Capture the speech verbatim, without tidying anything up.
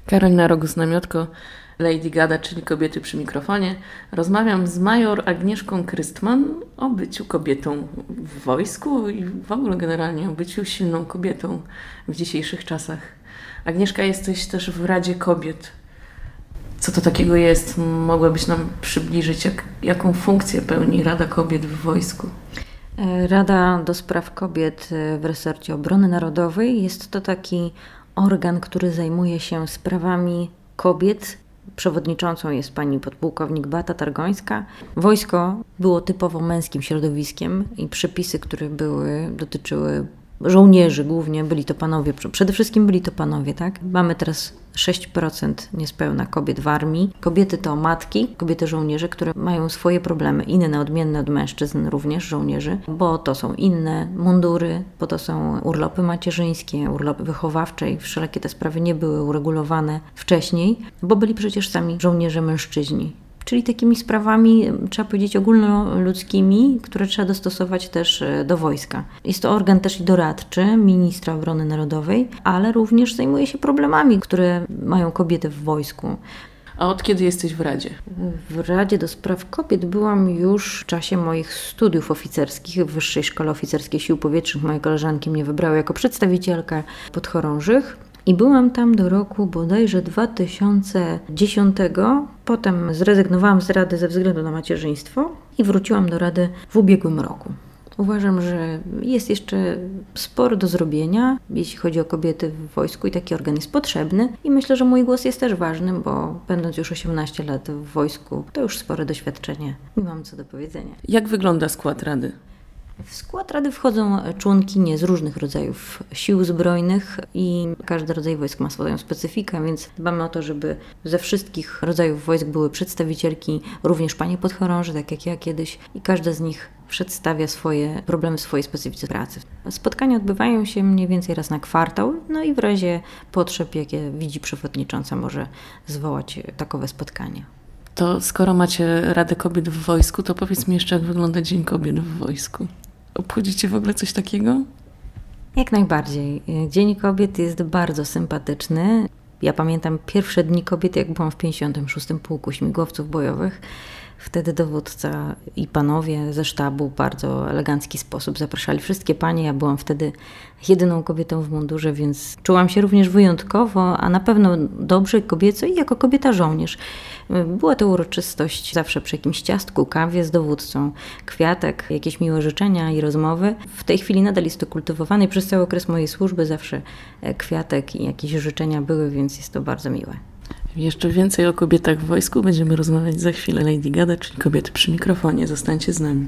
Karolina Rogus-Namiotko, Lady Gada, czyli Kobiety przy mikrofonie. Rozmawiam z major Agnieszką Krystman o byciu kobietą w wojsku i w ogóle generalnie o byciu silną kobietą w dzisiejszych czasach. Agnieszka, jesteś też w Radzie Kobiet. Co to takiego jest? Mogłabyś nam przybliżyć, jak, jaką funkcję pełni Rada Kobiet w wojsku? Rada do Spraw Kobiet w resorcie Obrony Narodowej jest to taki organ, który zajmuje się sprawami kobiet. Przewodniczącą jest pani podpułkownik Beata Targońska. Wojsko było typowo męskim środowiskiem i przepisy, które były, dotyczyły żołnierzy głównie, byli to panowie, przede wszystkim byli to panowie, tak? Mamy teraz sześć procent niespełna kobiet w armii. Kobiety to matki, kobiety żołnierze, które mają swoje problemy, inne, odmienne od mężczyzn również żołnierzy, bo to są inne mundury, bo to są urlopy macierzyńskie, urlopy wychowawcze i wszelakie te sprawy nie były uregulowane wcześniej, bo byli przecież sami żołnierze mężczyźni. Czyli takimi sprawami, trzeba powiedzieć, ogólnoludzkimi, które trzeba dostosować też do wojska. Jest to organ też i doradczy ministra obrony narodowej, ale również zajmuje się problemami, które mają kobiety w wojsku. A od kiedy jesteś w Radzie? W Radzie do Spraw Kobiet byłam już w czasie moich studiów oficerskich w Wyższej Szkole Oficerskiej Sił Powietrznych. Moje koleżanki mnie wybrały jako przedstawicielkę podchorążych. I byłam tam do roku bodajże dwa tysiące dziesiątego. Potem zrezygnowałam z Rady ze względu na macierzyństwo i wróciłam do Rady w ubiegłym roku. Uważam, że jest jeszcze sporo do zrobienia, jeśli chodzi o kobiety w wojsku i taki organ jest potrzebny. I myślę, że mój głos jest też ważny, bo będąc już osiemnaście lat w wojsku, to już spore doświadczenie i mam co do powiedzenia. Jak wygląda skład Rady? W skład Rady wchodzą członkinie z różnych rodzajów sił zbrojnych i każdy rodzaj wojsk ma swoją specyfikę, więc dbamy o to, żeby ze wszystkich rodzajów wojsk były przedstawicielki, również panie podchorąże, tak jak ja kiedyś, i każda z nich przedstawia swoje problemy, swoje specyfice pracy. Spotkania odbywają się mniej więcej raz na kwartał, no i w razie potrzeb, jakie widzi przewodnicząca, może zwołać takowe spotkania. To skoro macie Radę Kobiet w wojsku, to powiedz mi jeszcze, jak wygląda Dzień Kobiet w wojsku. Obchodzicie w ogóle coś takiego? Jak najbardziej. Dzień Kobiet jest bardzo sympatyczny. Ja pamiętam pierwsze dni kobiet, jak byłam w pięćdziesiątym szóstym Pułku Śmigłowców Bojowych. Wtedy dowódca i panowie ze sztabu w bardzo elegancki sposób zapraszali wszystkie panie. Ja byłam wtedy jedyną kobietą w mundurze, więc czułam się również wyjątkowo, a na pewno dobrze kobieco i jako kobieta żołnierz. Była to uroczystość zawsze przy jakimś ciastku, kawie z dowódcą, kwiatek, jakieś miłe życzenia i rozmowy. W tej chwili nadal jest to kultywowane i przez cały okres mojej służby zawsze kwiatek i jakieś życzenia były, więc jest to bardzo miłe. Jeszcze więcej o kobietach w wojsku będziemy rozmawiać za chwilę. Lady Gada, czyli Kobiety przy mikrofonie. Zostańcie z nami.